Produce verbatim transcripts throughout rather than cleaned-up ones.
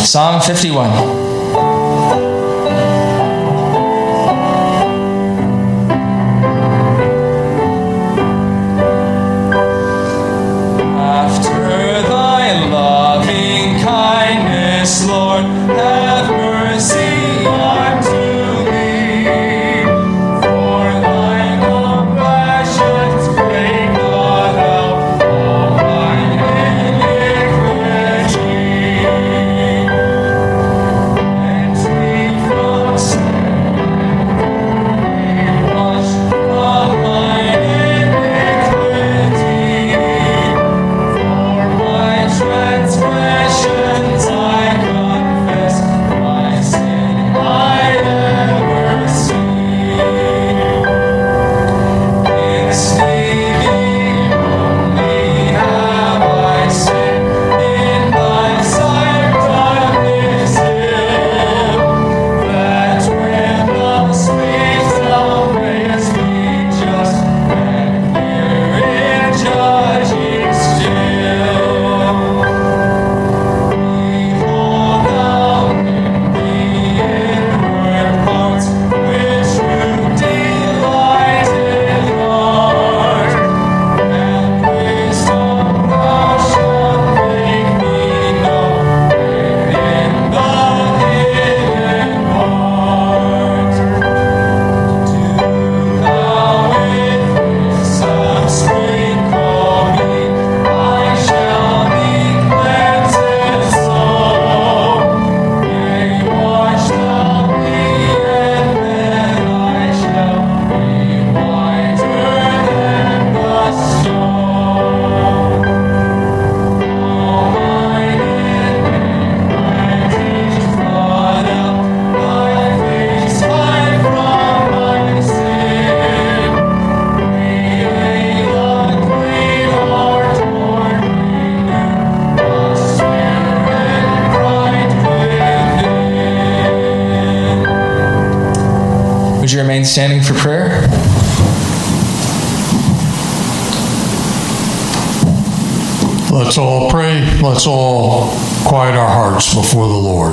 Psalm fifty-one. Lord, have mercy unto me, for thy compassions break not out all mine iniquity. Cleanse me from sin, wash from mine iniquity, for my transgressions I standing for prayer. Let's all pray. Let's all quiet our hearts before the Lord.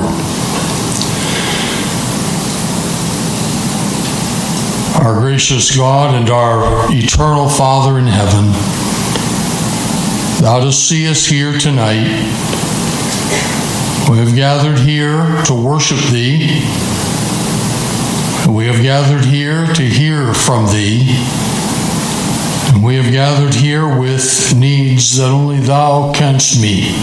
Our gracious God and our eternal Father in heaven, Thou dost see us here tonight. We have gathered here to worship Thee. We have gathered here to hear from Thee. And we have gathered here with needs that only Thou canst meet.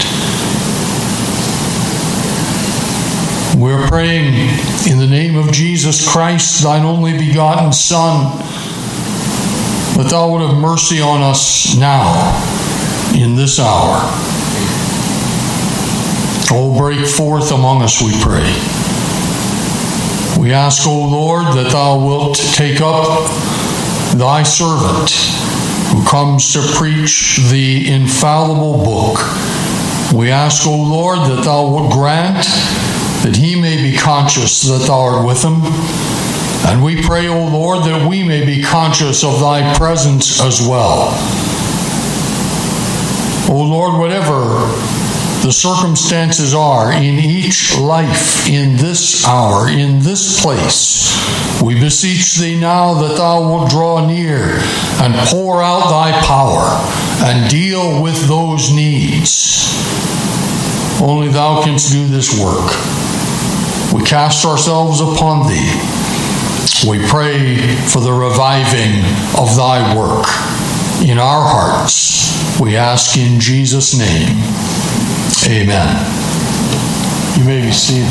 We're praying in the name of Jesus Christ, Thine only begotten Son, that Thou would have mercy on us now, in this hour. Oh, break forth among us, we pray. We ask, O Lord, that Thou wilt take up Thy servant who comes to preach the infallible book. We ask, O Lord, that Thou wilt grant that he may be conscious that Thou art with him. And we pray, O Lord, that we may be conscious of Thy presence as well. O Lord, whatever the circumstances are in each life, in this hour, in this place, we beseech Thee now that Thou wilt draw near and pour out Thy power and deal with those needs. Only Thou canst do this work. We cast ourselves upon Thee. We pray for the reviving of Thy work in our hearts. We ask in Jesus' name. Amen. You may be seated.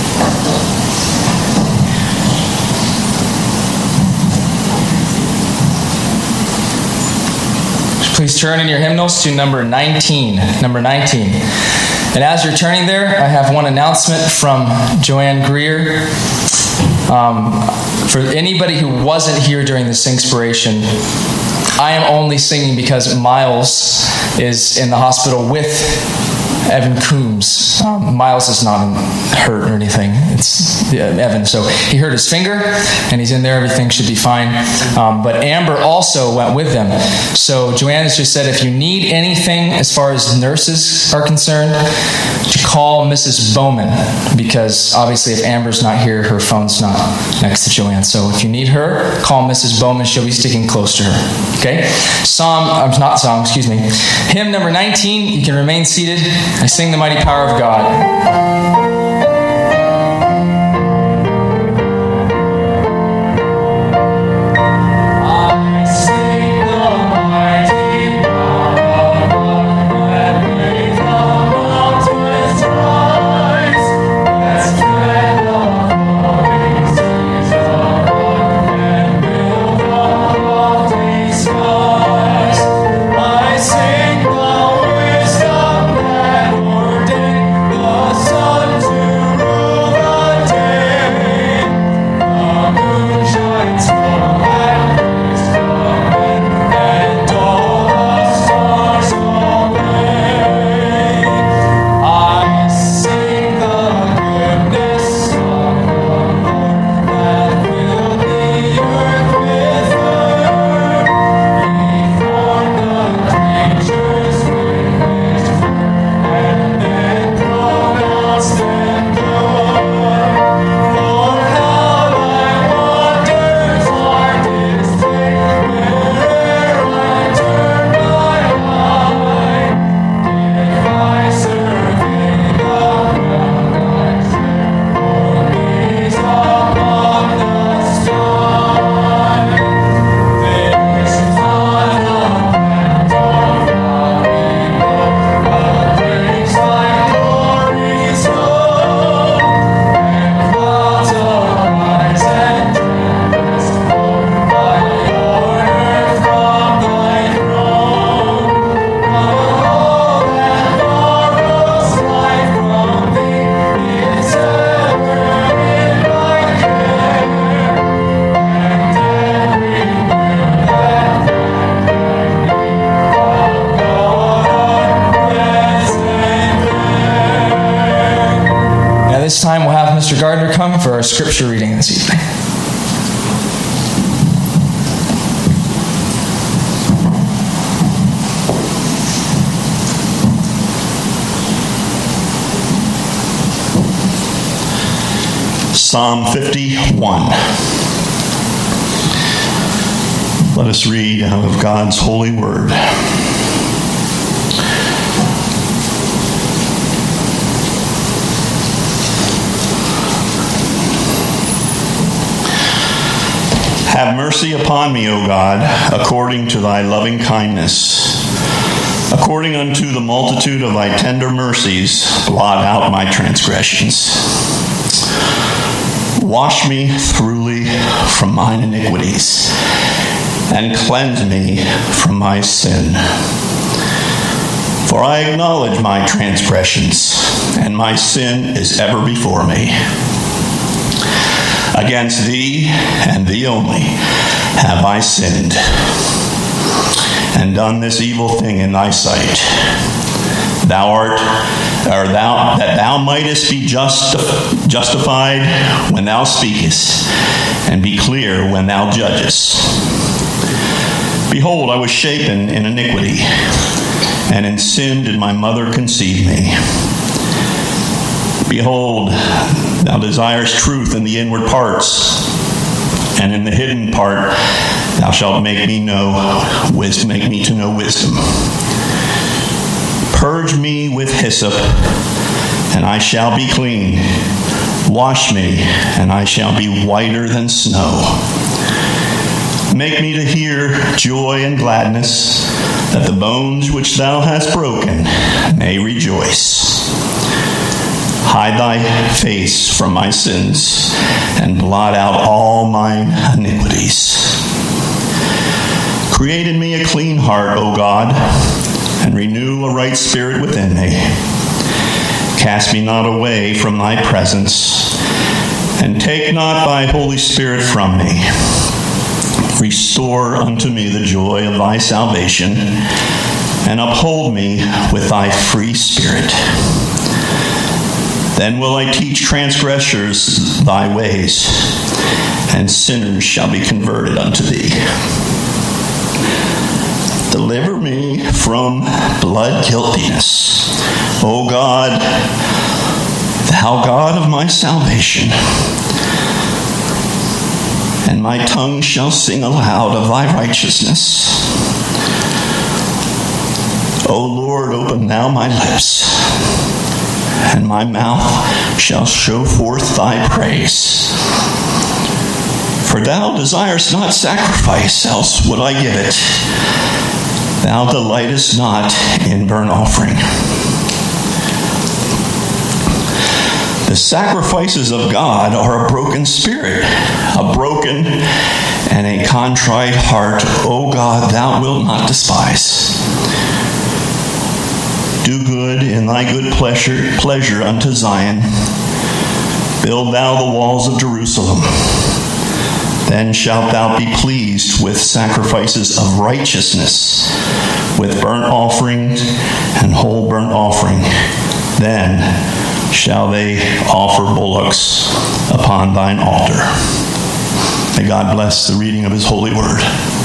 Please turn in your hymnals to number nineteen. Number nineteen. And as you're turning there, I have one announcement from Joanne Greer. Um, for anybody who wasn't here during the Singspiration, I am only singing because Miles is in the hospital with Evan Coombs. Um, Miles is not hurt or anything. It's uh, Evan. So he hurt his finger, and he's in there. Everything should be fine. Um, but Amber also went with them. So Joanne has just said, if you need anything as far as nurses are concerned, to call Missus Bowman, because obviously if Amber's not here, her phone's not next to Joanne. So if you need her, call Missus Bowman. She'll be sticking close to her. Okay? Psalm, uh, not song, excuse me. Hymn number nineteen. You can remain seated. I sing the mighty power of God. This time we'll have Mister Gardner come for our scripture reading this evening. Psalm fifty-one. Let us read out of God's holy word. Have mercy upon me, O God, according to thy loving kindness. According unto the multitude of thy tender mercies, blot out my transgressions. Wash me thoroughly from mine iniquities, and cleanse me from my sin. For I acknowledge my transgressions, and my sin is ever before me. Against thee, and thee only, have I sinned, and done this evil thing in thy sight. Thou art, or thou, that thou mightest be just, justified when thou speakest, and be clear when thou judgest. Behold, I was shapen in iniquity, and in sin did my mother conceive me. Behold, thou desirest truth in the inward parts, and in the hidden part thou shalt make me know wisdom, make me to know wisdom. Purge me with hyssop, and I shall be clean. Wash me, and I shall be whiter than snow. Make me to hear joy and gladness, that the bones which thou hast broken may rejoice. Hide thy face from my sins, and blot out all mine iniquities. Create in me a clean heart, O God, and renew a right spirit within me. Cast me not away from thy presence, and take not thy Holy Spirit from me. Restore unto me the joy of thy salvation, and uphold me with thy free spirit. Then will I teach transgressors thy ways, and sinners shall be converted unto thee. Deliver me from blood guiltiness, O God, thou God of my salvation. And my tongue shall sing aloud of thy righteousness. O Lord, open thou my lips, and my mouth shall show forth thy praise. For thou desirest not sacrifice, else would I give it. Thou delightest not in burnt offering. The sacrifices of God are a broken spirit, a broken and a contrite heart, O God, thou wilt not despise. Do good in thy good pleasure, pleasure unto Zion. Build thou the walls of Jerusalem. Then shalt thou be pleased with sacrifices of righteousness, with burnt offerings and whole burnt offering. Then shall they offer bullocks upon thine altar. May God bless the reading of his holy word.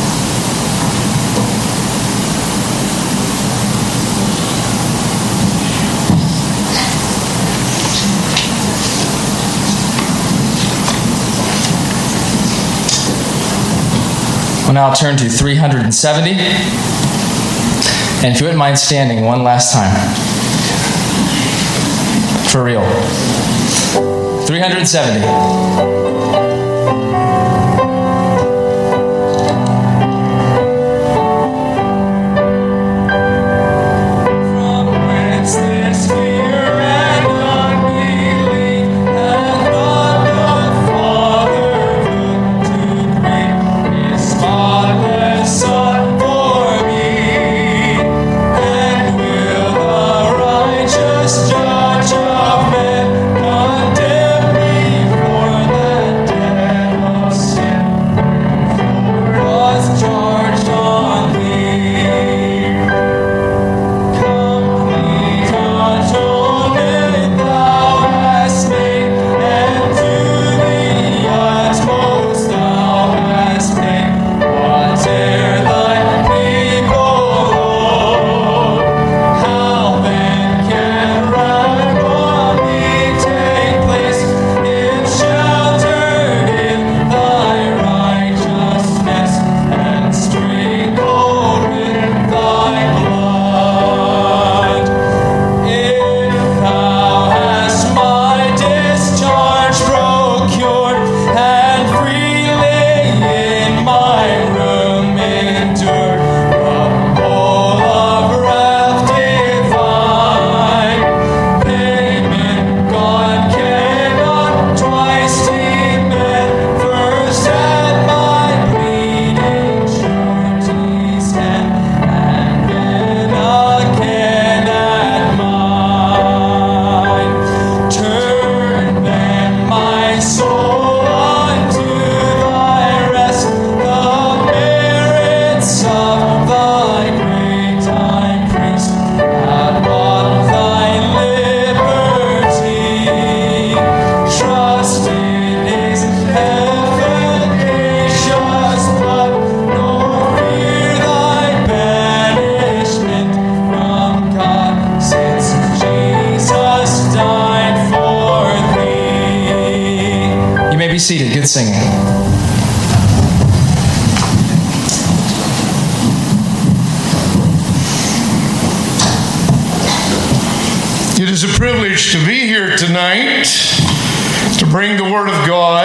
We'll now turn to three hundred seventy. And if you wouldn't mind standing one last time. For real. three hundred seventy. Seated. Good singing. It is a privilege to be here tonight to bring the Word of God.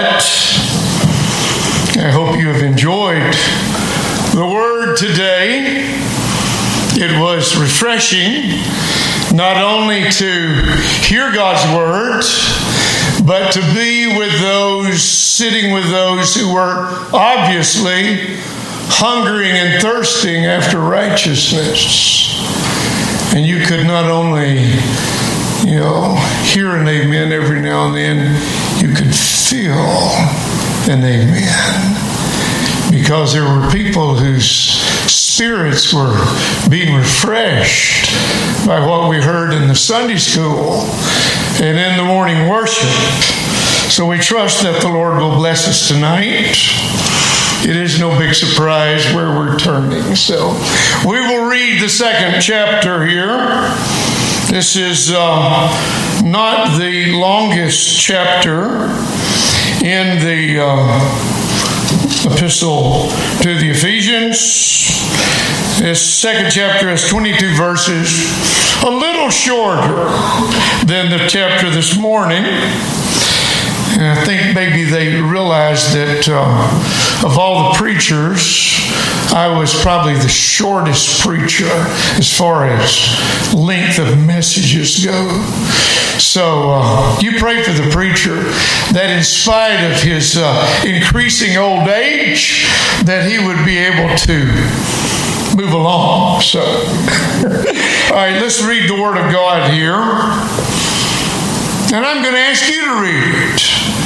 I hope you have enjoyed the Word today. It was refreshing not only to hear God's Word, but to be with those, sitting with those who were obviously hungering and thirsting after righteousness. And you could not only, you know, hear an amen every now and then, you could feel an amen. Because there were people whose spirits were being refreshed by what we heard in the Sunday school and in the morning worship. So we trust that the Lord will bless us tonight. It is no big surprise where we're turning. So we will read the second chapter here. This is uh, not the longest chapter in the uh, epistle to the Ephesians. This second chapter has twenty-two verses, a little shorter than the chapter this morning. And I think maybe they realized that uh, of all the preachers, I was probably the shortest preacher as far as length of messages go. So uh, you pray for the preacher that in spite of his uh, increasing old age, that he would be able to move along. So, all right, let's read the Word of God here. And I'm going to ask you to read it.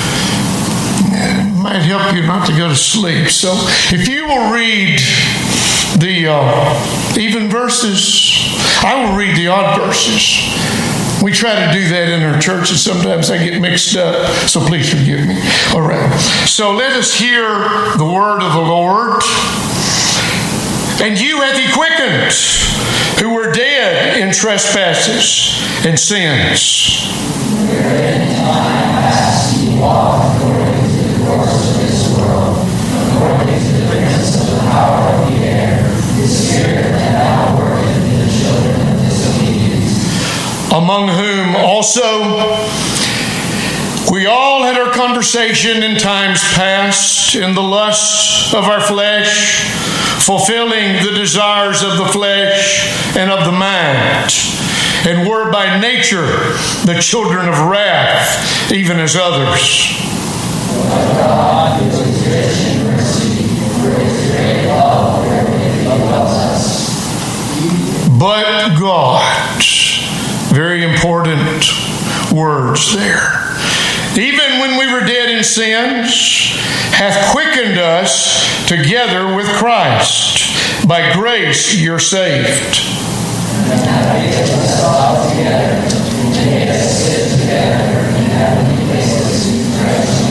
It might help you not to go to sleep. So if you will read the uh, even verses, I will read the odd verses. We try to do that in our church, and sometimes I get mixed up, so please forgive me. All right. So let us hear the word of the Lord. And you hath he quickened, who were dead in trespasses and sins. Wherein in time past ye walked according to the course of this world, according to the prince of the power of the air, the spirit that now worketh in the children of disobedience. Among whom also we all had our conversation in times past in the lusts of our flesh, fulfilling the desires of the flesh and of the mind, and were by nature the children of wrath, even as others. But God, who is rich in mercy, for his great love wherewith he loves us. But God, very important words there. Even when we were dead in sins, hath quickened us together with Christ. By grace you're saved. And hath given us all together, and made us sit together in heavenly places in Christ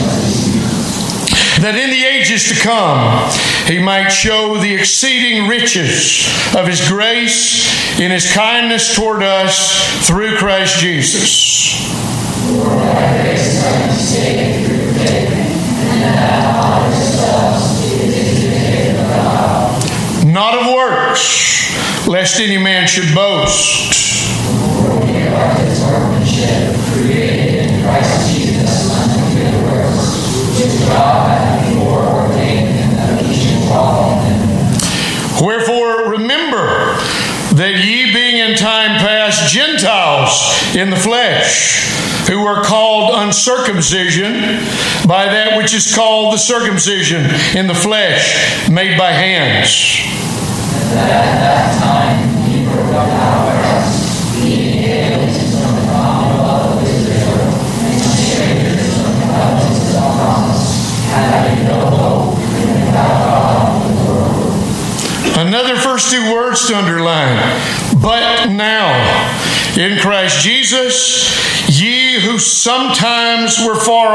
Jesus. That in the ages to come he might show the exceeding riches of his grace in his kindness toward us through Christ Jesus. For by grace are ye saved through faith, and that not of yourselves, it is the gift of God. Not of works, lest any man should boast. For we are his workmanship, created in Christ Jesus unto good works, which God hath before ordained that we should walk in them. Wherefore remember that ye being in time past Gentiles in the flesh, who were called uncircumcision by that which is called the circumcision in the flesh, made by hands. And that at that time ye were without Christ, being aliens from the commonwealth of Israel, and strangers from the covenants of promise, having no hope, and without God in the world. Another first two words to underline. But now, in Christ Jesus, ye who sometimes were far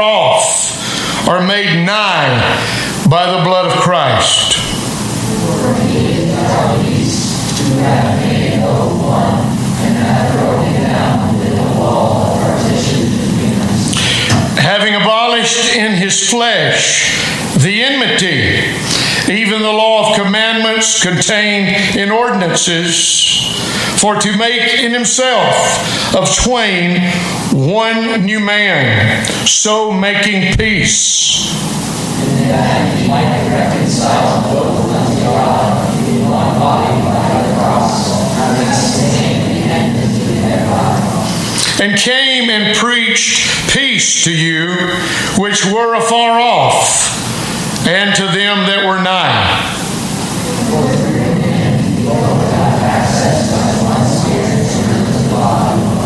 off are made nigh by the blood of Christ. For he is our peace, who hath made both one, and hath broken down the wall of partition between us. Having abolished in his flesh the enmity, even the law of commandments contained in ordinances, for to make in himself of twain one new man, so making peace. And that he might reconcile both unto God in one body by the cross, having sustained the enmity thereby. And came and preached peace to you which were afar off, and to them that were nigh. For through him we both have access by one Spirit to the body of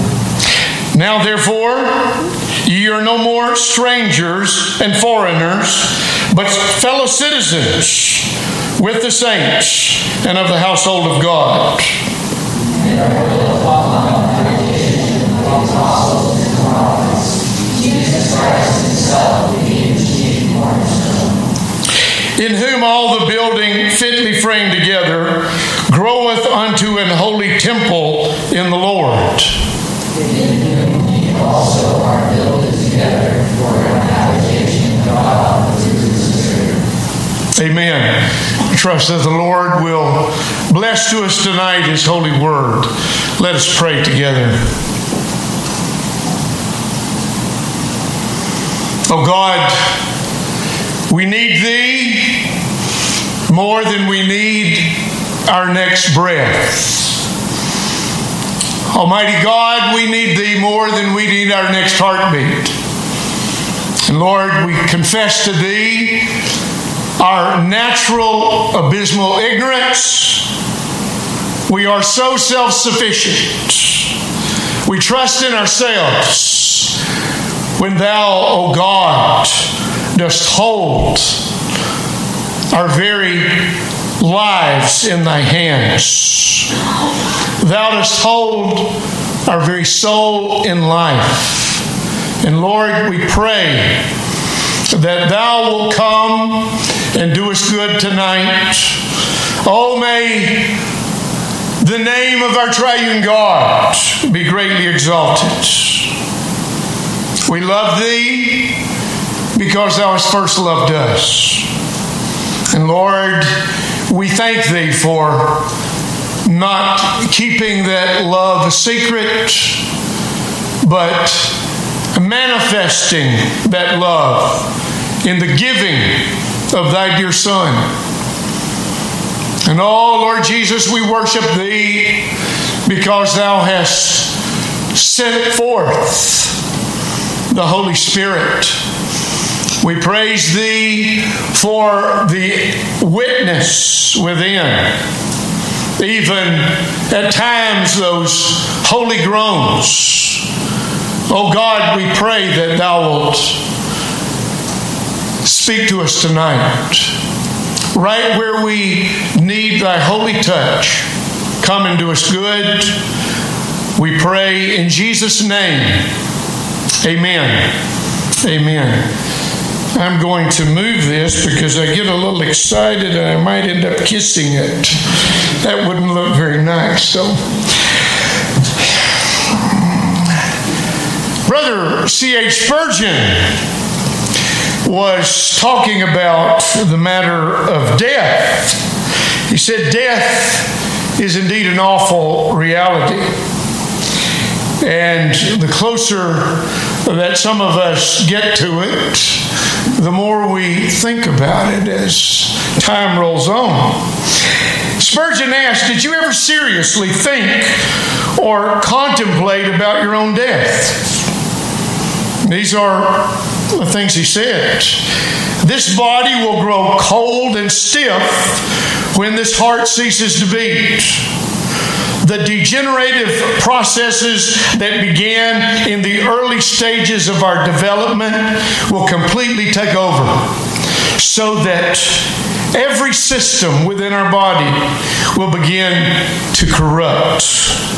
God. Now therefore, ye are no more strangers and foreigners, but fellow citizens with the saints and of the household of God. In whom all the building fitly framed together groweth unto an holy temple in the Lord. In whom ye also are builded together for an habitation of God through the Spirit. Amen. I trust that the Lord will bless to us tonight His holy word. Let us pray together. Oh God, we need Thee more than we need our next breath. Almighty God, we need Thee more than we need our next heartbeat. And Lord, we confess to Thee our natural abysmal ignorance. We are so self-sufficient. We trust in ourselves when Thou, O God, dost hold our very lives in Thy hands. Thou dost hold our very soul in life. And Lord, we pray that Thou wilt come and do us good tonight. Oh, may the name of our triune God be greatly exalted. We love Thee because Thou hast first loved us. And Lord, we thank Thee for not keeping that love a secret, but manifesting that love in the giving of Thy dear Son. And oh, Lord Jesus, we worship Thee because Thou hast sent forth the Holy Spirit. We praise Thee for the witness within. Even at times those holy groans. Oh God, we pray that Thou wilt speak to us tonight. Right where we need Thy holy touch, come and do us good. We pray in Jesus' name. Amen. Amen. I'm going to move this because I get a little excited and I might end up kissing it. That wouldn't look very nice. So, Brother C H Spurgeon was talking about the matter of death. He said, death is indeed an awful reality. And the closer that some of us get to it, the more we think about it as time rolls on. Spurgeon asked, did you ever seriously think or contemplate about your own death? These are the things he said. This body will grow cold and stiff when this heart ceases to beat. The degenerative processes that began in the early stages of our development will completely take over, so that every system within our body will begin to corrupt.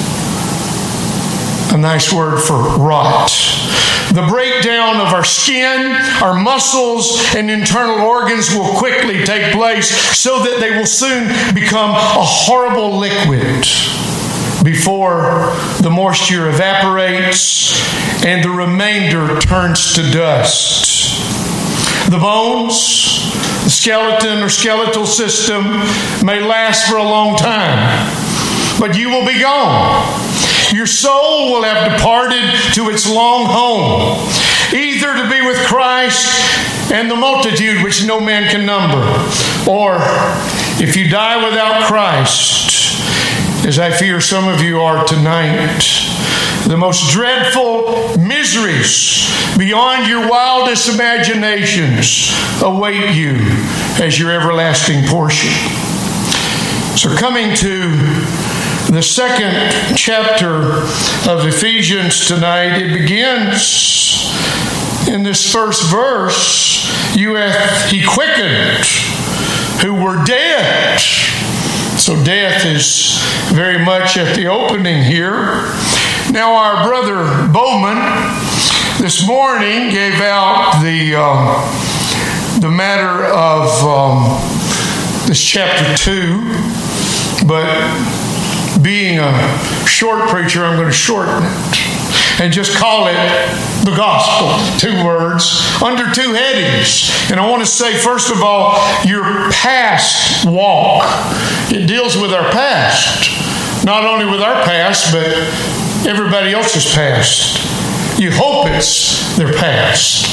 A nice word for rot. The breakdown of our skin, our muscles, and internal organs will quickly take place, so that they will soon become a horrible liquid before the moisture evaporates and the remainder turns to dust. The bones, the skeleton or skeletal system may last for a long time, but you will be gone. Your soul will have departed to its long home, either to be with Christ and the multitude which no man can number, or if you die without Christ, as I fear some of you are tonight, the most dreadful miseries beyond your wildest imaginations await you as your everlasting portion. So coming to the second chapter of Ephesians tonight, it begins in this first verse, you hath he quickened who were dead. So death is very much at the opening here. Now our brother Bowman this morning gave out the um, the matter of um, this chapter two, but being a short preacher, I'm going to shorten it and just call it the gospel. Two words under two headings. And I want to say, first of all, your past walk. It deals with our past. Not only with our past, but everybody else's past. You hope it's their past.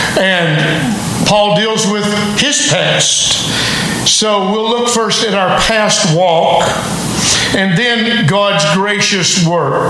And Paul deals with his past. So we'll look first at our past walk and then God's gracious work.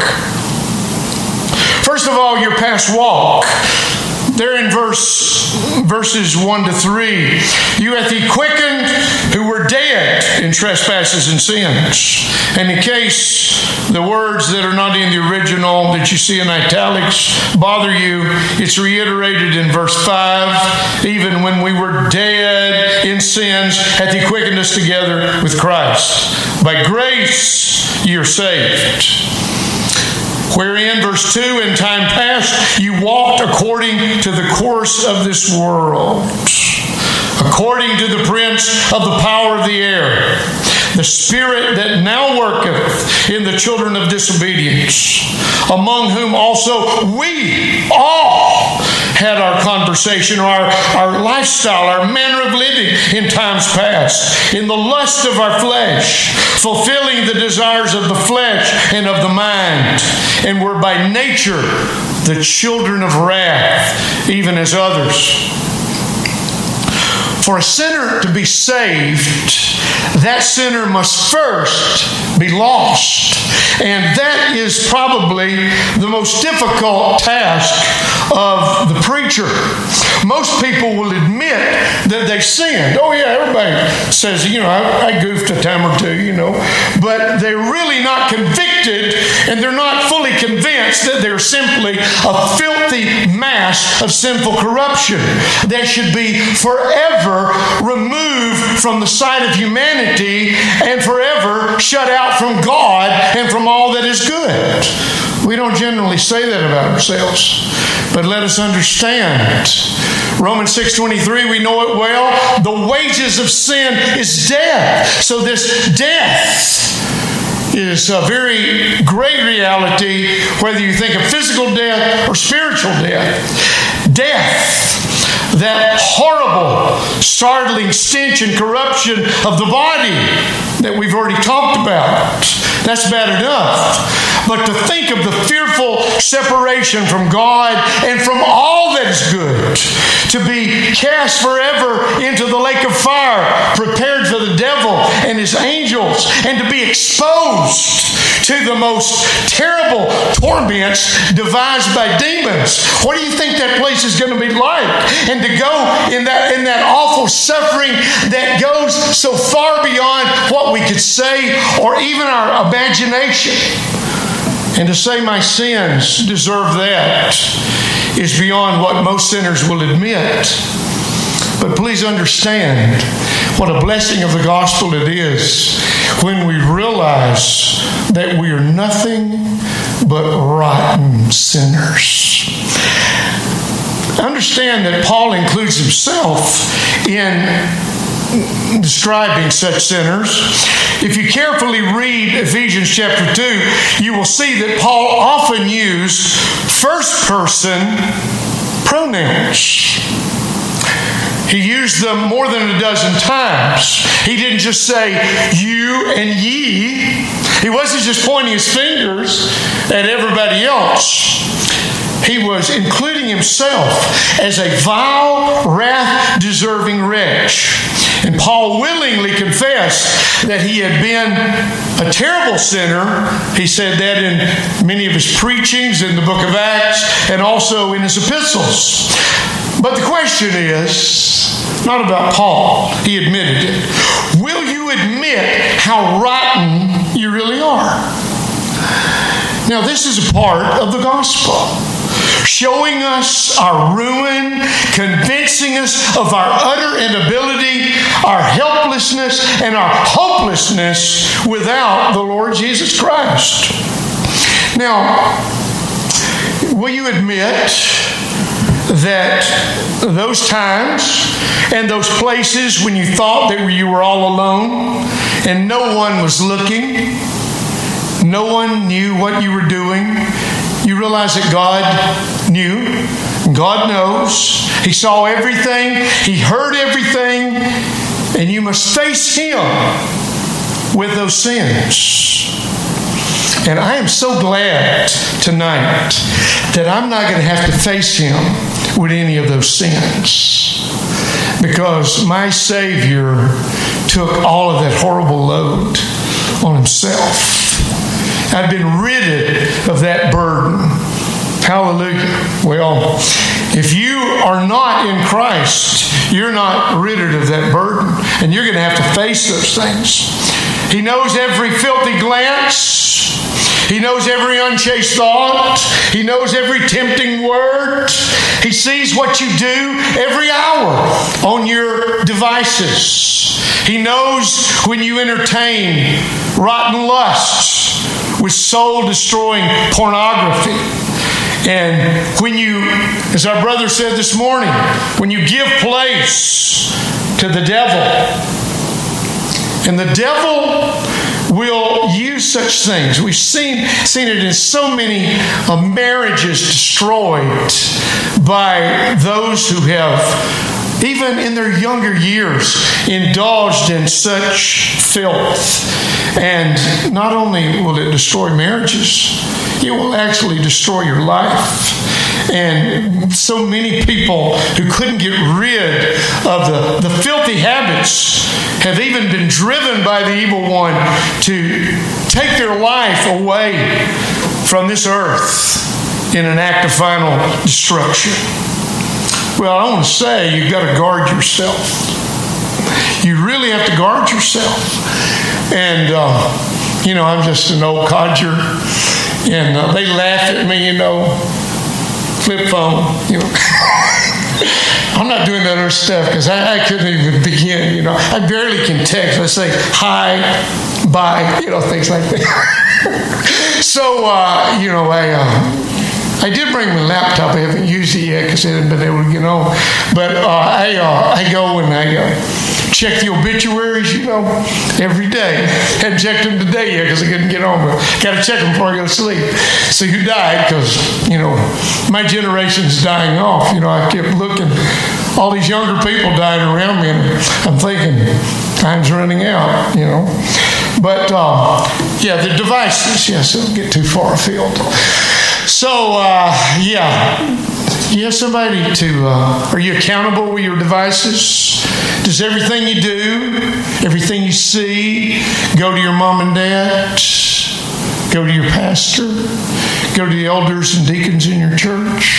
First of all, your past walk. There in verse verses one to three, you hath he quickened who were dead in trespasses and sins. And in case the words that are not in the original that you see in italics bother you, it's reiterated in verse five. Even when we were dead in sins, hath he quickened us together with Christ. By grace ye are saved. Wherein, verse two, in time past, you walked according to the course of this world, according to the prince of the power of the air, the spirit that now worketh in the children of disobedience, among whom also we all had our conversation, or our, our lifestyle, our manner of living in times past, in the lust of our flesh, fulfilling the desires of the flesh and of the mind, and were by nature the children of wrath, even as others. For a sinner to be saved, that sinner must first be lost. And that is probably the most difficult task of the preacher. Most people will admit that they sinned. Oh yeah, everybody says, you know, I, I goofed a time or two, you know. But they're really not convicted, and they're not fully convinced that they're simply a filthy mass of sinful corruption that should be forever removed from the sight of humanity and forever shut out from God and from all that is good. We don't generally say that about ourselves, but let us understand. Romans six twenty-three, we know it well. The wages of sin is death. So this death is a very great reality, whether you think of physical death or spiritual death. Death. That horrible, startling stench and corruption of the body that we've already talked about. That's bad enough. But to think of the fearful separation from God and from all that is good, to be cast forever into the lake of fire, prepared for the devil and his angels, and to be exposed to the most terrible torments devised by demons. What do you think that place is going to be like? And to go in that in that awful suffering that goes so far beyond what we could say or even our imagination. And to say my sins deserve that is beyond what most sinners will admit. But please understand what a blessing of the gospel it is when we realize that we are nothing but rotten sinners. Understand that Paul includes himself in describing such sinners. If you carefully read Ephesians chapter two, you will see that Paul often used first person pronouns. He used them more than a dozen times. He didn't just say you and ye. He wasn't just pointing his fingers at everybody else. He was including himself as a vile, wrath-deserving wretch. And Paul willingly confessed that he had been a terrible sinner. He said that in many of his preachings in the book of Acts and also in his epistles. But the question is not about Paul. He admitted it. Will you admit how rotten you really are? Now, this is a part of the gospel, showing us our ruin, convincing us of our utter inability, our helplessness, and our hopelessness without the Lord Jesus Christ. Now, will you admit that those times and those places when you thought that you were all alone and no one was looking, no one knew what you were doing, you realize that God knew, God knows, He saw everything, He heard everything, and you must face Him with those sins. And I am so glad tonight that I'm not going to have to face Him with any of those sins, because my Savior took all of that horrible load on Himself. I've been rid of that burden. Hallelujah. Well, if you are not in Christ, you're not rid of that burden, and you're going to have to face those things. He knows every filthy glance. He knows every unchaste thought. He knows every tempting word. He sees what you do every hour on your devices. He knows when you entertain rotten lusts with soul-destroying pornography. And when you, as our brother said this morning, when you give place to the devil, and the devil will use such things. We've seen, seen it in so many uh, marriages destroyed by those who have, even in their younger years, indulged in such filth. And not only will it destroy marriages, it will actually destroy your life. And so many people who couldn't get rid of the, the filthy habits have even been driven by the evil one to take their life away from this earth in an act of final destruction. Well, I want to say you've got to guard yourself. You really have to guard yourself. And, uh, you know, I'm just an old codger. And uh, they laugh at me, you know, flip phone, you know. I'm not doing that other stuff because I, I couldn't even begin, you know. I barely can text. I say hi, bye, you know, things like that. So, uh, you know, I... Uh, I did bring my laptop. I haven't used it yet because I haven't been able to get on. But uh, I uh, I go and I uh, check the obituaries, you know, every day. Hadn't checked them today yet because I couldn't get on, but got to check them before I go to sleep. See who died, because, you know, my generation's dying off. You know, I kept looking. All these younger people dying around me, and I'm thinking, time's running out, you know. But, uh, yeah, the devices, yes, it'll get too far afield. So, uh, yeah, you have somebody to, uh, are you accountable with your devices? Does everything you do, everything you see, go to your mom and dad? Go to your pastor? Go to the elders and deacons in your church?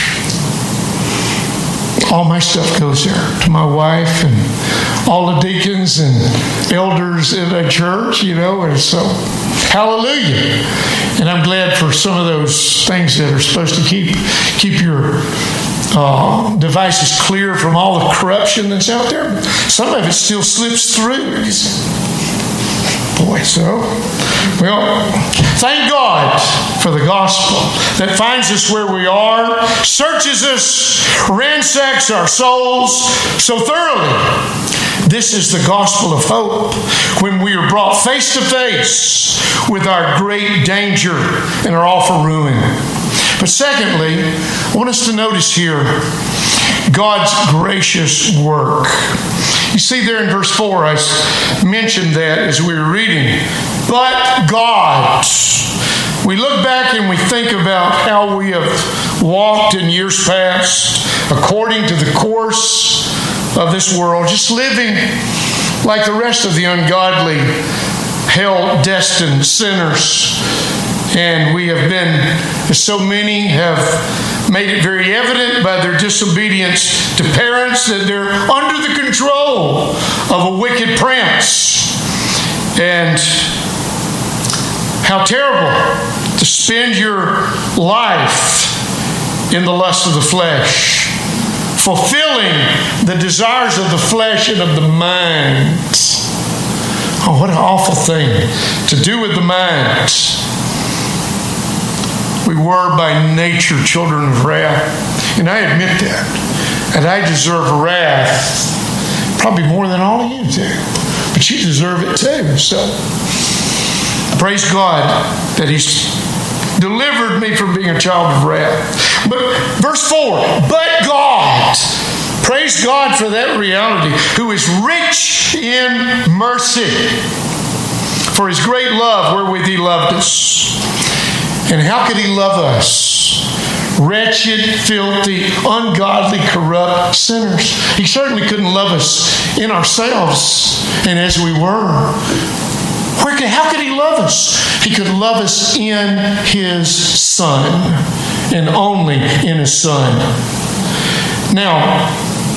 All my stuff goes there, to my wife and all the deacons and elders in the church, you know, and so, hallelujah. And I'm glad for some of those things that are supposed to keep keep your uh, devices clear from all the corruption that's out there. Some of it still slips through. Boy, so, well, thank God for the gospel that finds us where we are, searches us, ransacks our souls so thoroughly. This is the gospel of hope when we are brought face to face with our great danger and our awful ruin. But secondly, I want us to notice here God's gracious work. You see there in verse four, I mentioned that as we were reading. But God. We look back and we think about how we have walked in years past according to the course of this world, just living like the rest of the ungodly, hell-destined sinners. And we have been, as so many have made it very evident by their disobedience to parents, that they're under the control of a wicked prince. And how terrible to spend your life in the lust of the flesh, fulfilling the desires of the flesh and of the mind. Oh, what an awful thing to do with the mind. We were by nature children of wrath, and I admit that. And I deserve wrath probably more than all of you do. But you deserve it too. So praise God that He's delivered me from being a child of wrath. But verse four, but God, praise God for that reality, who is rich in mercy, for His great love wherewith He loved us. And how could He love us? Wretched, filthy, ungodly, corrupt sinners. He certainly couldn't love us in ourselves and as we were. Where could, how could He love us? He could love us in His Son, and only in His Son. Now,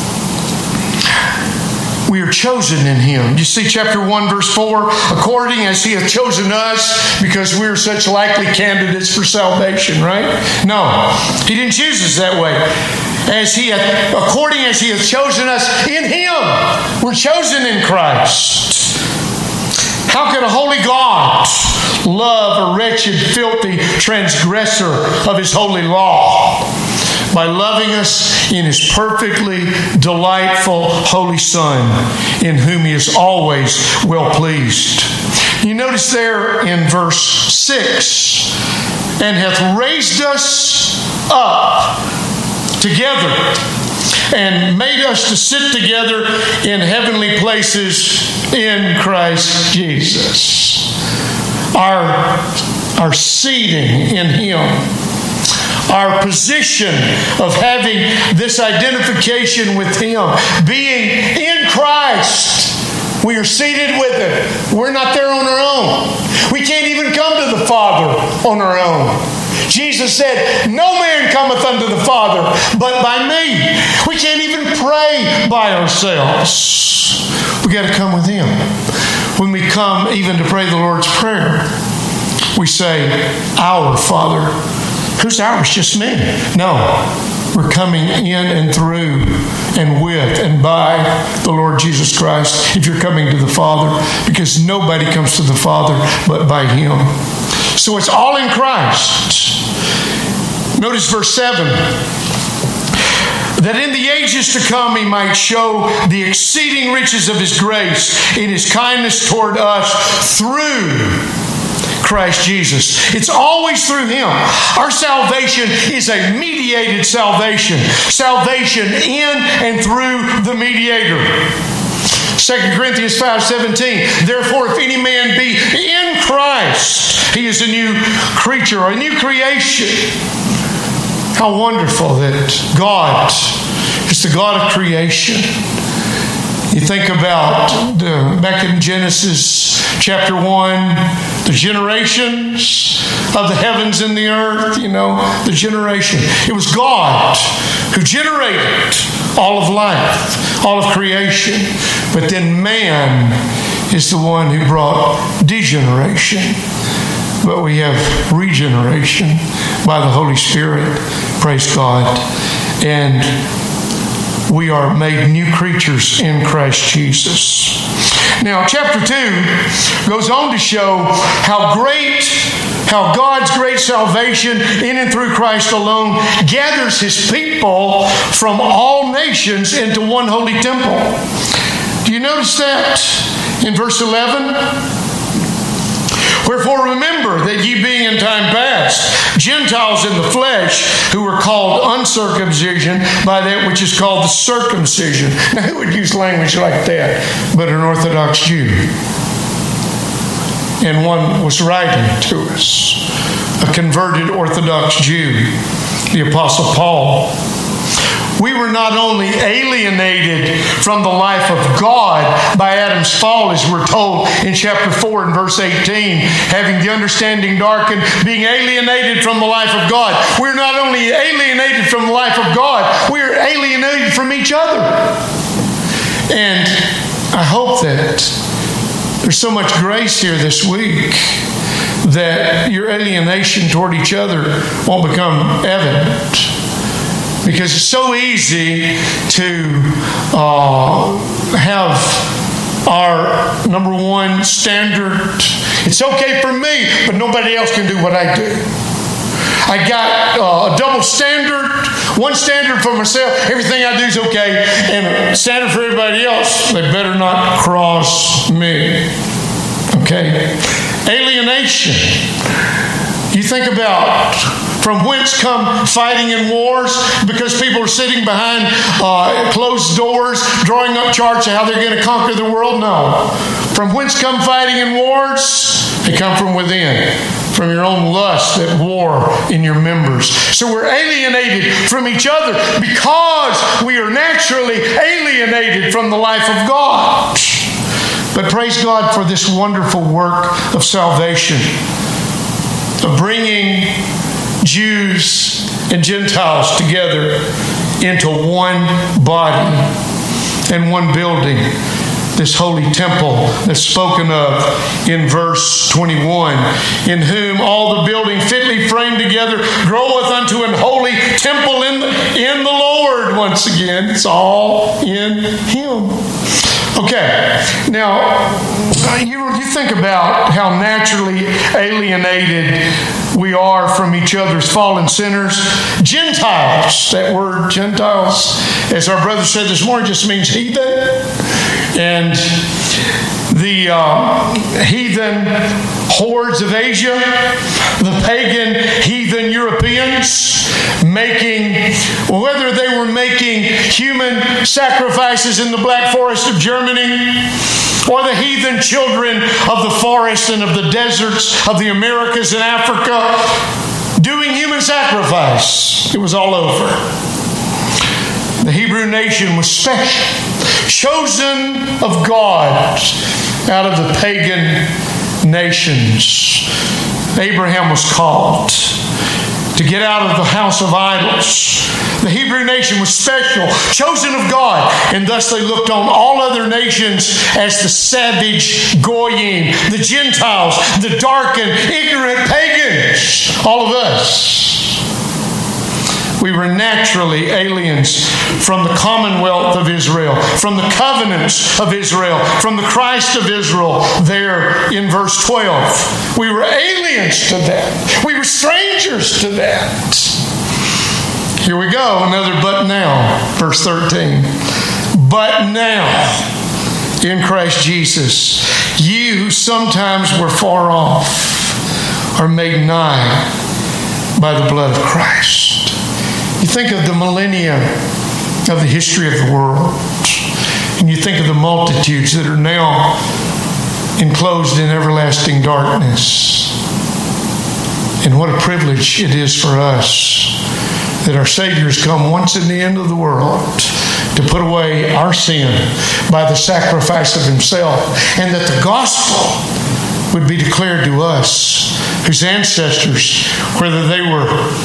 we are chosen in Him. You see chapter one, verse four, according as He hath chosen us, because we are such likely candidates for salvation, right? No, He didn't choose us that way. As He hath, according as He hath chosen us in Him. We're chosen in Christ. How could a holy God love a wretched, filthy transgressor of His holy law? By loving us in His perfectly delightful holy Son, in whom He is always well pleased. You notice there in verse six, and hath raised us up together and made us to sit together in heavenly places in Christ Jesus. Our, our seating in Him, our position of having this identification with Him, being in Christ. We are seated with Him. We're not there on our own. We can't even come to the Father on our own. Jesus said, no man cometh unto the Father but by me. We can't even pray by ourselves. We got to come with Him. When we come even to pray the Lord's Prayer, we say, our Father. Who's ours? Just me? No. We're coming in and through and with and by the Lord Jesus Christ if you're coming to the Father, because nobody comes to the Father but by Him. So it's all in Christ. Notice verse seven. That in the ages to come He might show the exceeding riches of His grace in His kindness toward us through Christ Jesus. It's always through Him. Our salvation is a mediated salvation. Salvation in and through the mediator. Second Corinthians five seventeen. Therefore, if any man be in Christ, he is a new creature, or a new creation. How wonderful that God is the God of creation. You think about the, back in Genesis chapter one, the generations of the heavens and the earth, you know, the generation. It was God who generated all of life, all of creation. But then man is the one who brought degeneration. But we have regeneration by the Holy Spirit. Praise God. And we are made new creatures in Christ Jesus. Now, chapter two goes on to show how great, how God's great salvation in and through Christ alone gathers His people from all nations into one holy temple. Do you notice that in verse eleven? Wherefore remember that ye being in time past Gentiles in the flesh, who were called uncircumcision by that which is called the circumcision. Now, who would use language like that but an Orthodox Jew? And one was writing to us, a converted Orthodox Jew, the Apostle Paul. We were not only alienated from the life of God by Adam's fall, as we're told in chapter four and verse eighteen, having the understanding darkened, being alienated from the life of God. We're not only alienated from the life of God, we're alienated from each other. And I hope that there's so much grace here this week that your alienation toward each other won't become evident. Because it's so easy to uh, have our number one standard. It's okay for me, but nobody else can do what I do. I got uh, a double standard, one standard for myself, everything I do is okay, and a standard for everybody else, they better not cross me. Okay? Alienation. You think about from whence come fighting and wars, because people are sitting behind uh, closed doors, drawing up charts of how they're going to conquer the world. No. From whence come fighting and wars? They come from within, from your own lust at war in your members. So we're alienated from each other because we are naturally alienated from the life of God. But praise God for this wonderful work of salvation, of bringing Jews and Gentiles together into one body and one building, this holy temple that's spoken of in verse twenty-one, in whom all the building fitly framed together groweth unto an holy temple in the, in the Lord. Once again, it's all in Him. Okay, now you, you think about how naturally alienated we are from each other's fallen sinners. Gentiles, that word Gentiles, as our brother said this morning, just means heathen. And the uh, heathen hordes of Asia, the pagan heathen Europeans, making, whether they were making human sacrifices in the Black Forest of Germany, or the heathen children of the forest and of the deserts of the Americas and Africa, doing human sacrifice. It was all over. The Hebrew nation was special, chosen of God out of the pagan nations. Abraham was called to get out of the house of idols. The Hebrew nation was special, chosen of God, and thus they looked on all other nations as the savage Goyim, the Gentiles, the darkened, ignorant pagans, all of us. We were naturally aliens from the commonwealth of Israel, from the covenants of Israel, from the Christ of Israel there in verse twelve. We were aliens to that. We were strangers to that. Here we go, another but now, verse thirteen. But now, in Christ Jesus, ye who sometimes were far off are made nigh by the blood of Christ. You think of the millennia of the history of the world, and you think of the multitudes that are now enclosed in everlasting darkness. And what a privilege it is for us that our Savior has come once in the end of the world to put away our sin by the sacrifice of Himself, and that the gospel would be declared to us, whose ancestors, whether they were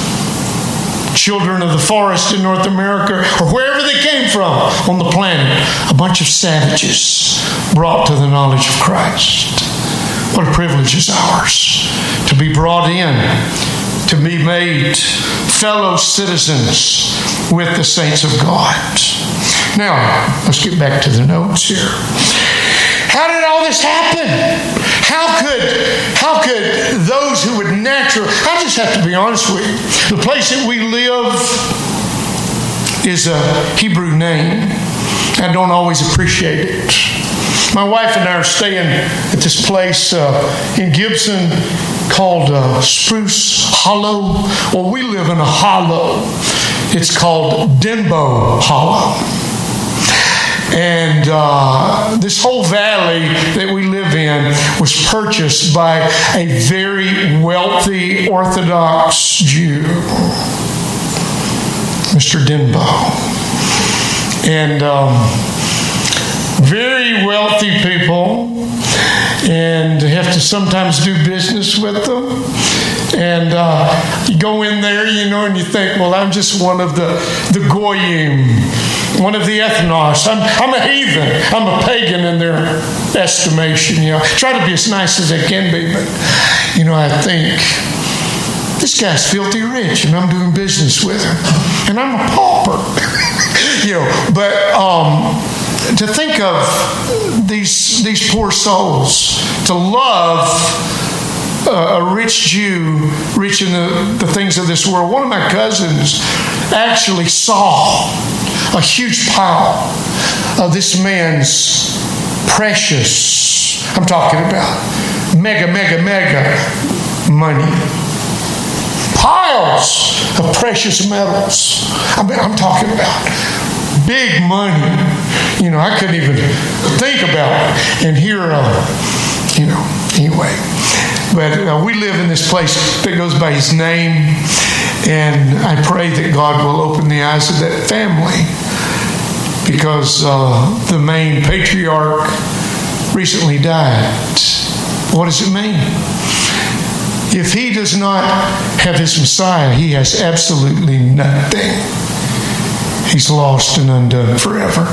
children of the forest in North America or wherever they came from on the planet, a bunch of savages brought to the knowledge of Christ. What a privilege is ours to be brought in, to be made fellow citizens with the saints of God. Now, let's get back to the notes here. How did all this happen? How could, how could those who would naturally... I just have to be honest with you. The place that we live is a Hebrew name. I don't always appreciate it. My wife and I are staying at this place uh, in Gibson called uh, Spruce Hollow. Well, we live in a hollow. It's called Denbo Hollow. And uh, this whole valley that we live in was purchased by a very wealthy Orthodox Jew, Mister Denbo. And um, very wealthy people, and have to sometimes do business with them. And uh, you go in there, you know, and you think, well, I'm just one of the, the goyim, one of the ethnos. I'm, I'm a heathen. I'm a pagan in their estimation. You know, try to be as nice as I can be, but, you know, I think, this guy's filthy rich, and I'm doing business with him. And I'm a pauper. you know, but um, to think of these, these poor souls, to love Uh, a rich Jew, rich in the, the things of this world. One of my cousins actually saw a huge pile of this man's precious, I'm talking about mega, mega, mega money. Piles of precious metals. I mean, I'm talking about big money. You know, I couldn't even think about it. And here, uh, you know, anyway. But uh, we live in this place that goes by his name, and I pray that God will open the eyes of that family, because uh, the main patriarch recently died. What does it mean? If he does not have his Messiah, he has absolutely nothing. He's lost and undone forever.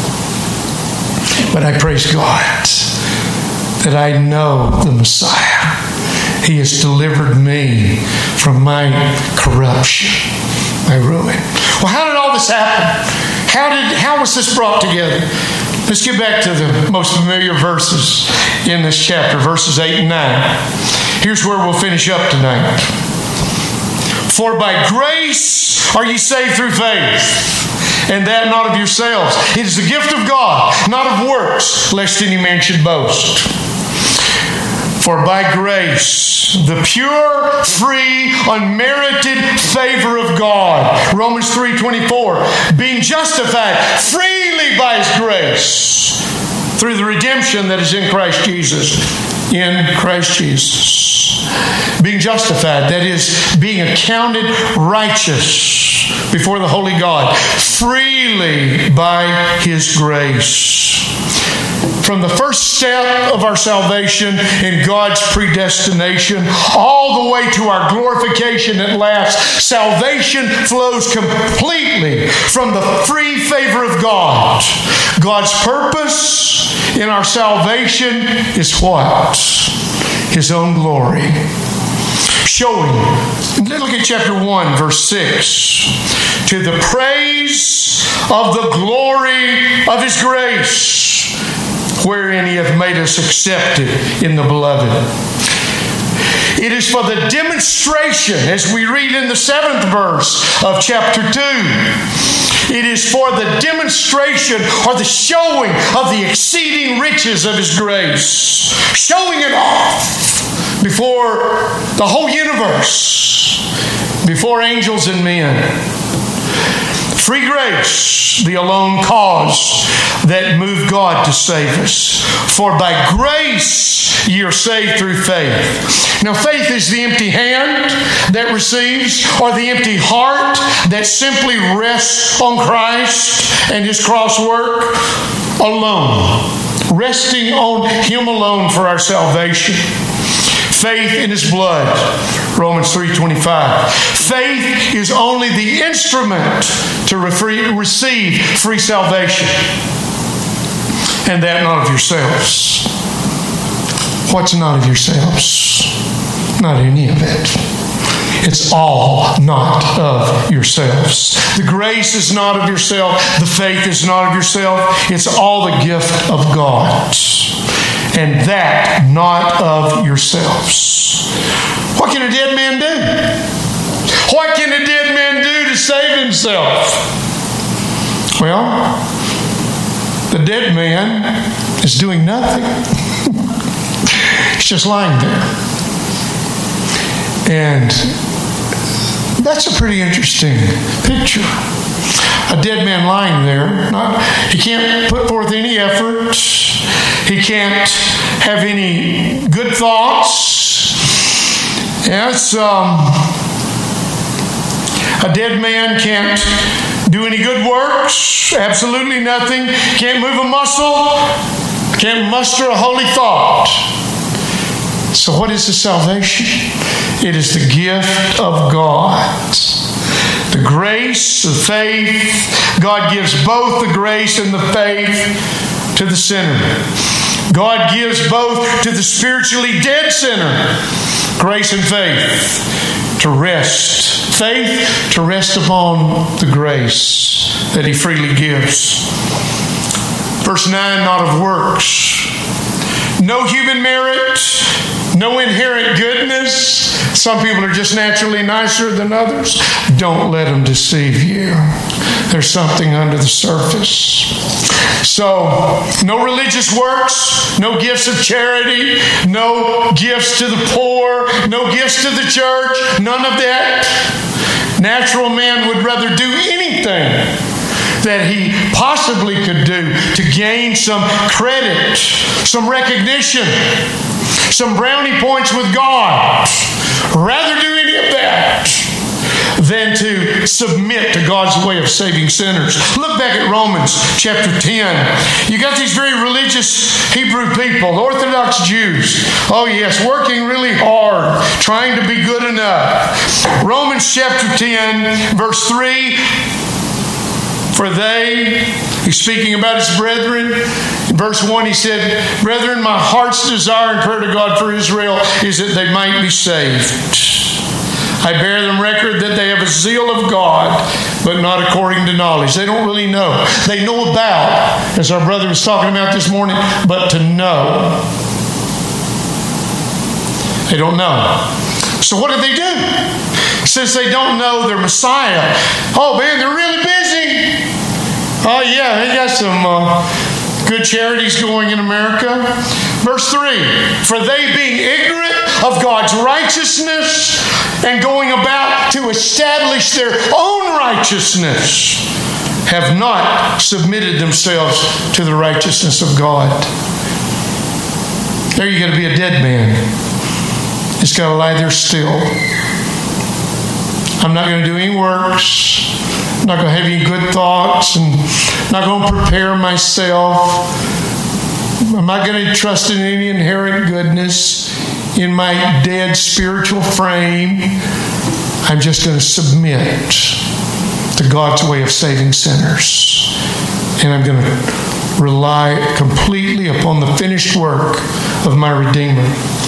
But I praise God that I know the Messiah. He has delivered me from my corruption, my ruin. Well, how did all this happen? How did how was this brought together? Let's get back to the most familiar verses in this chapter, verses eight and nine. Here's where we'll finish up tonight. For by grace are ye saved through faith, and that not of yourselves. It is the gift of God, not of works, lest any man should boast. For by grace, the pure, free, unmerited favor of God, Romans three twenty-four, being justified freely by His grace through the redemption that is in Christ Jesus. In Christ Jesus. Being justified, that is, being accounted righteous before the holy God, freely by His grace. From the first step of our salvation in God's predestination, all the way to our glorification at last, salvation flows completely from the free favor of God. God's purpose in our salvation is what? His own glory. Showing, look at chapter one, verse six. To the praise of the glory of His grace, wherein He hath made us accepted in the Beloved. It is for the demonstration, as we read in the seventh verse of chapter two. It is for the demonstration or the showing of the exceeding riches of His grace. Showing it off before the whole universe, before angels and men. Free grace, the alone cause that moved God to save us. For by grace ye are saved through faith. Now, faith is the empty hand that receives, or the empty heart that simply rests on Christ and His cross work alone. Resting on Him alone for our salvation. Faith in His blood, Romans three twenty-five. Faith is only the instrument to receive free salvation. And that not of yourselves. What's not of yourselves? Not any of it. It's all not of yourselves. The grace is not of yourself. The faith is not of yourself. It's all the gift of God. And that not of yourselves. What can a dead man do? What can a dead man do to save himself? Well, the dead man is doing nothing. He's just lying there. And that's a pretty interesting picture. A dead man lying there. Not, he can't put forth any effort. He can't have any good thoughts. Yes, um, A dead man can't do any good works, absolutely nothing, can't move a muscle, can't muster a holy thought. So what is the salvation? It is the gift of God. The grace, the faith. God gives both the grace and the faith to the sinner. God gives both to the spiritually dead sinner, grace and faith to rest. Faith to rest upon the grace that He freely gives. Verse nine, not of works. No human merit, no inherent goodness. Some people are just naturally nicer than others. Don't let them deceive you. There's something under the surface. So, no religious works, no gifts of charity, no gifts to the poor, no gifts to the church, none of that. Natural man would rather do anything that he possibly could do to gain some credit, some recognition, some brownie points with God. Rather do any of that than to submit to God's way of saving sinners. Look back at Romans chapter ten. You got these very religious Hebrew people, Orthodox Jews. Oh yes, working really hard, trying to be good enough. Romans chapter ten, verse three. For they, he's speaking about his brethren. In verse one he said, Brethren, my heart's desire and prayer to God for Israel is that they might be saved. I bear them record that they have a zeal of God, but not according to knowledge. They don't really know. They know about, as our brother was talking about this morning, but to know. They don't know. So what do they do? Since they don't know their Messiah, oh man, they're really busy. Oh yeah, they got some uh, good charities going in America. Verse three, for they being ignorant of God's righteousness and going about to establish their own righteousness, have not submitted themselves to the righteousness of God. There you got to be a dead man. Just got to lie there still. I'm not going to do any works. I'm not going to have any good thoughts. And not going to prepare myself. I'm not going to trust in any inherent goodness in my dead spiritual frame. I'm just going to submit to God's way of saving sinners. And I'm going to rely completely upon the finished work of my Redeemer.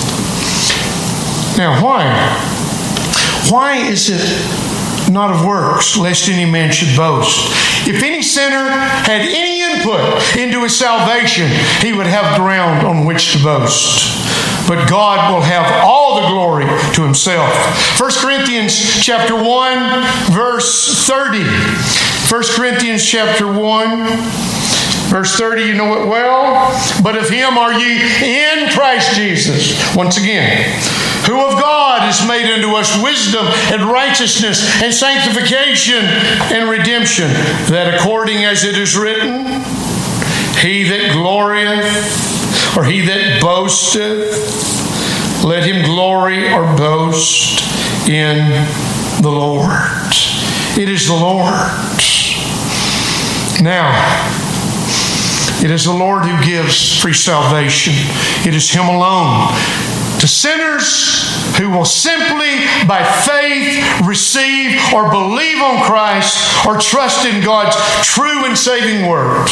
Now, why? Why is it not of works, lest any man should boast? If any sinner had any input into his salvation, he would have ground on which to boast. But God will have all the glory to Himself. First Corinthians chapter one, verse thirty. First Corinthians chapter one, verse thirty, you know it well. But of Him are ye in Christ Jesus. Once again, who of God is made unto us wisdom and righteousness and sanctification and redemption, that according as it is written, he that glorieth, or he that boasteth, let him glory or boast in the Lord. It is the Lord. Now, it is the Lord who gives free salvation. It is Him alone. To sinners who will simply by faith receive or believe on Christ or trust in God's true and saving word.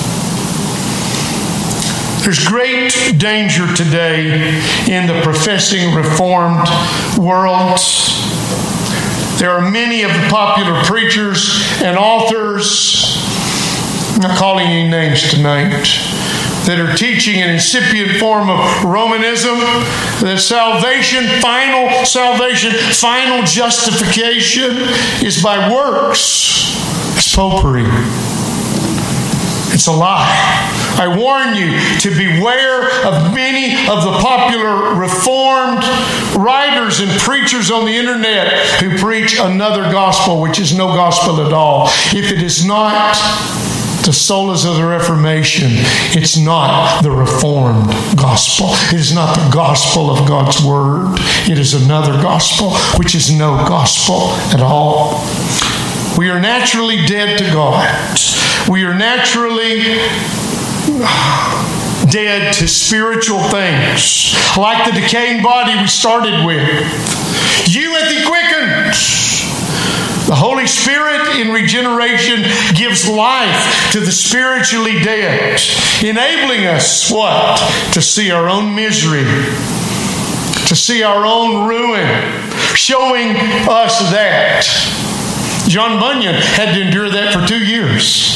There's great danger today in the professing Reformed world. There are many of the popular preachers and authors, I'm not calling any names tonight, that are teaching an incipient form of Romanism, that salvation, final salvation, final justification is by works. It's popery. It's a lie. I warn you to beware of many of the popular Reformed writers and preachers on the internet who preach another gospel, which is no gospel at all. If it is not the solas of the Reformation, it's not the Reformed gospel. It is not the gospel of God's Word. It is another gospel, which is no gospel at all. We are naturally dead to God. We are naturally dead to spiritual things, like the decaying body we started with. You hath He quickened. The Holy Spirit in regeneration gives life to the spiritually dead, enabling us, what? To see our own misery, to see our own ruin, showing us that. John Bunyan had to endure that for two years.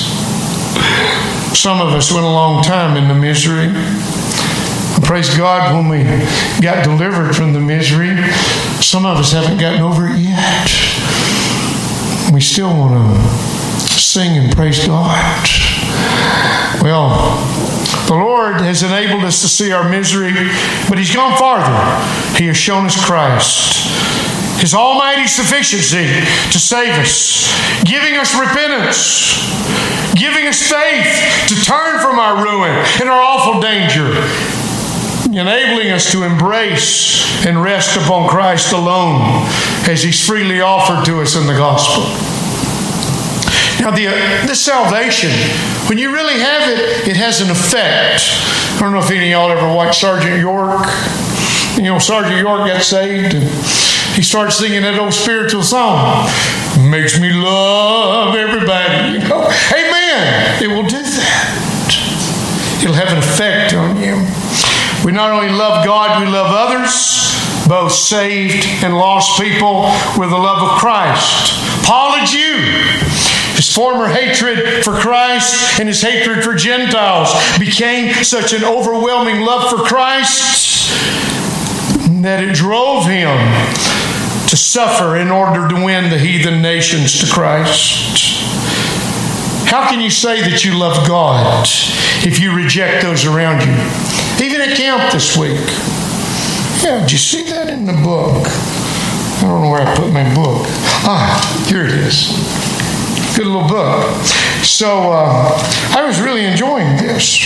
Some of us went a long time in the misery. Praise God, when we got delivered from the misery, some of us haven't gotten over it yet. We still want to sing and praise God. Well, the Lord has enabled us to see our misery, but He's gone farther. He has shown us Christ, His almighty sufficiency to save us, giving us repentance, giving us faith to turn from our ruin and our awful danger, enabling us to embrace and rest upon Christ alone as He's freely offered to us in the gospel. Now, the, uh, this salvation, when you really have it, it has an effect. I don't know if any of y'all ever watched Sergeant York. You know, Sergeant York got saved and he started singing that old spiritual song. Makes me love everybody. You know, amen. It will do that. It'll have an effect on you. We not only love God, we love others, both saved and lost people, with the love of Christ. Paul, a Jew, his former hatred for Christ and his hatred for Gentiles became such an overwhelming love for Christ that it drove him to suffer in order to win the heathen nations to Christ. How can you say that you love God if you reject those around you? Even at camp this week. Yeah, did you see that in the book? I don't know where I put my book. Ah, here it is. Good little book. So uh, I was really enjoying this.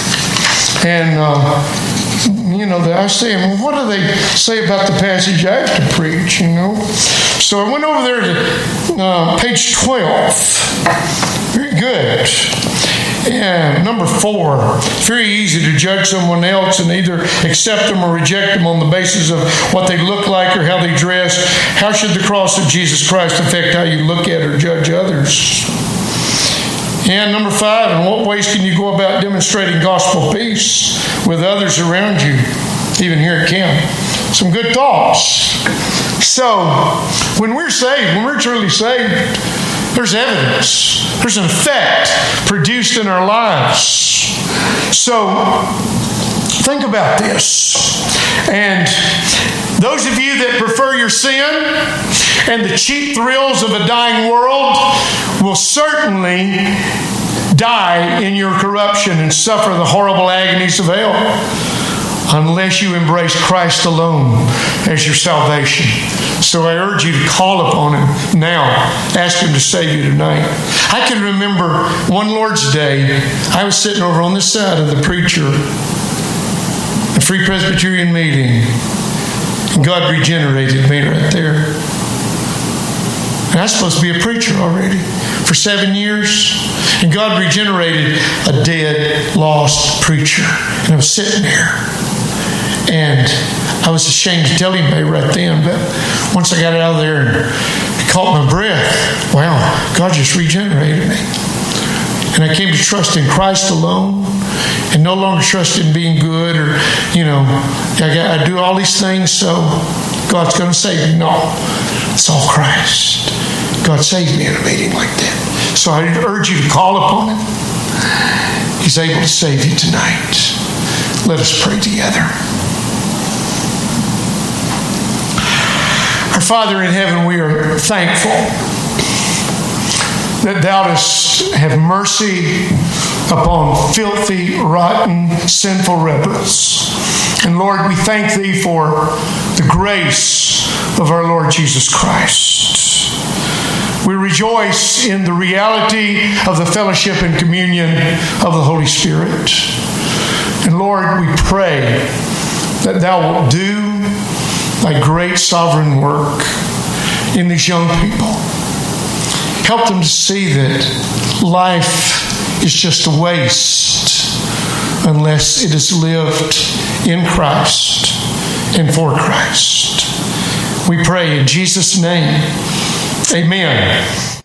And, uh, you know, I was saying, well, what do they say about the passage I have to preach, you know? So I went over there to uh, page twelve. Very good. And number four, it's very easy to judge someone else and either accept them or reject them on the basis of what they look like or how they dress. How should the cross of Jesus Christ affect how you look at or judge others? And number five, in what ways can you go about demonstrating gospel peace with others around you, even here at camp? Some good thoughts. So, when we're saved, when we're truly saved, there's evidence. There's an effect produced in our lives. So, think about this. And those of you that prefer your sin and the cheap thrills of a dying world will certainly die in your corruption and suffer the horrible agonies of hell unless you embrace Christ alone as your salvation. So I urge you to call upon Him now. Ask Him to save you tonight. I can remember one Lord's Day, I was sitting over on this side of the preacher, a Free Presbyterian meeting, and God regenerated me right there. And I was supposed to be a preacher already for seven years. And God regenerated a dead, lost preacher. And I was sitting there. And I was ashamed to tell anybody right then. But once I got out of there and caught my breath, wow, God just regenerated me. And I came to trust in Christ alone and no longer trust in being good or, you know, I, got, I do all these things so God's going to save me. No, it's all Christ. God saved me in a meeting like that. So I urge you to call upon Him. He's able to save you tonight. Let us pray together. Our Father in heaven, we are thankful that Thou dost have mercy upon filthy, rotten, sinful rebels. And Lord, we thank Thee for the grace of our Lord Jesus Christ. We rejoice in the reality of the fellowship and communion of the Holy Spirit. And Lord, we pray that Thou wilt do Thy great sovereign work in these young people. Help them to see that life is just a waste unless it is lived in Christ and for Christ. We pray in Jesus' name. Amen.